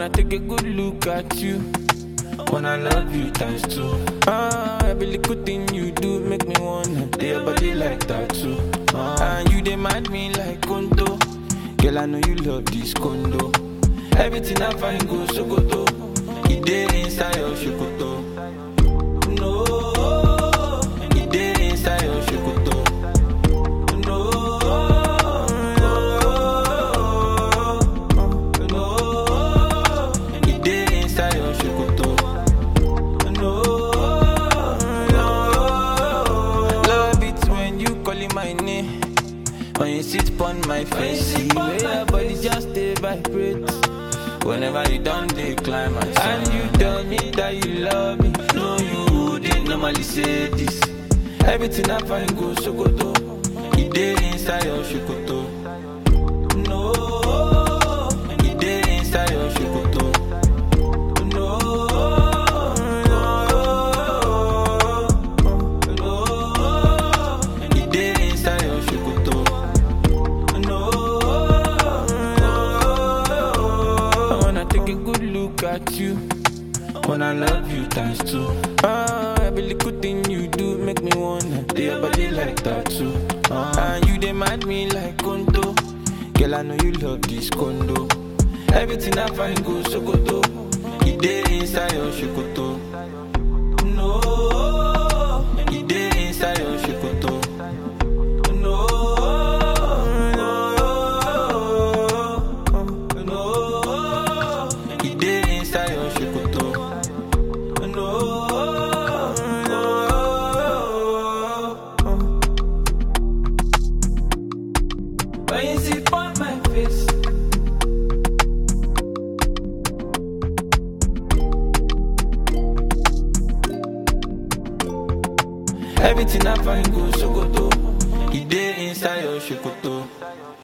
wanna take a good look at you. Wanna love you times two. Every little thing you do make me wanna do your body like that too. And you demand me like Konto. Girl, I know you love this condo. Everything I find goes so good. It dey inside your shokoto. No, it dey inside your shokoto. No, it dey inside your shokoto. No, love it when you calling my name. When you sit on my face, see where your body just stay vibrate. Whenever you done they climb and you tell me that you love me. No, you didn't normally say this. Everything I find goes so good. It dey inside your shokoto. No, it dey inside your shokoto. No, it dey inside your shokoto. Take a good look at you. Wanna love you times two. Every little thing you do make me wanna do your body like that too. And you demand me like Konto. Girl, I know you love this condo. Everything I find goes so good. It dey inside your shokoto. No, it dey inside your shokoto. When you sit on my face, everything I find goes so good. It dey inside your shokoto.